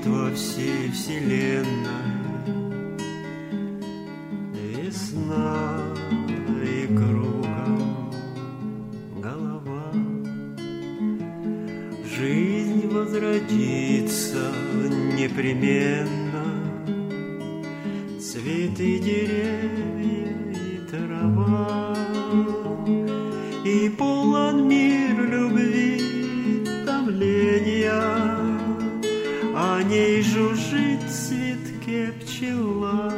во всей вселенной. Весна и кругом голова. Жизнь возродится непременно. Цветы, деревья и трава. И полон мир любви, томления. О ней жужжит в цветке пчела.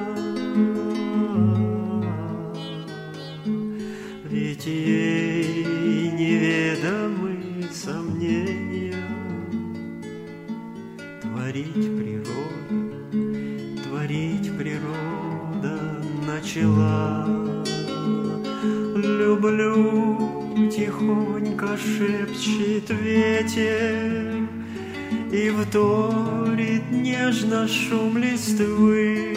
Ведь ей неведомы сомнения. Творить природа начала. Люблю, тихонько шепчет ветер, и вторит нежно шум листвы.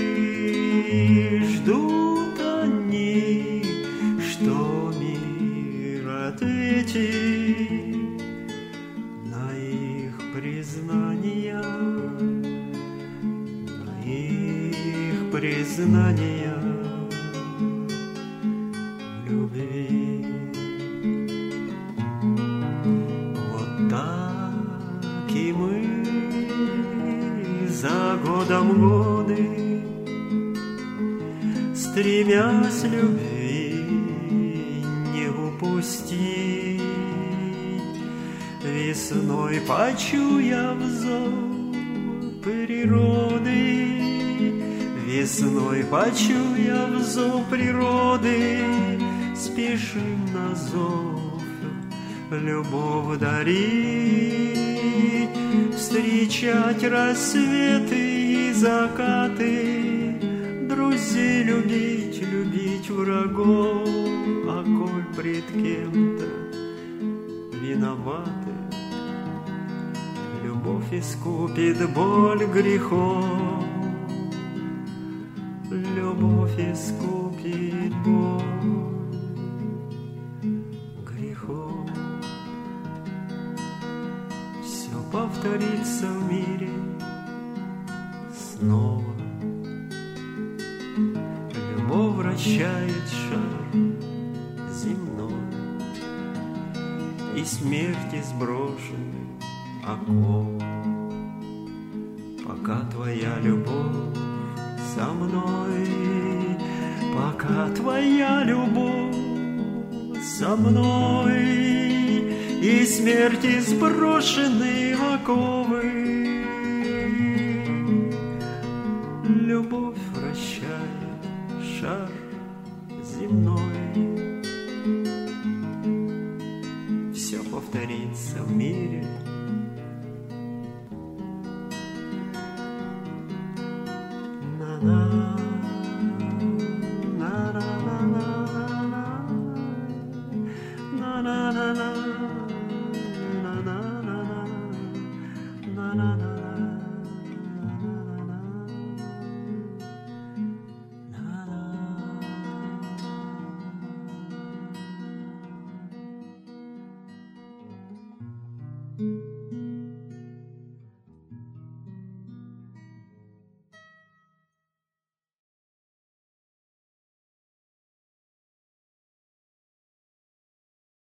Ждут они, что мир ответит на их признания, в любви. Вот так и мы за годом годы, стремясь любви не упустить, весной почуяв зов природы, весной почуяв зов природы, спешим на зов любовь дарить, встречать рассветы и закаты, друзей любить, любить врагов, а коль пред кем-то виноваты, любовь искупит боль грехов, любовь искупит боль грехов. Все повторится в мире снова. Любовь вращает шар земной, и смерти сброшены оковы. Пока твоя любовь со мной, пока твоя любовь со мной, и смерти сброшены оковы. Любовь вращает шар земной. Все повторится в мире. На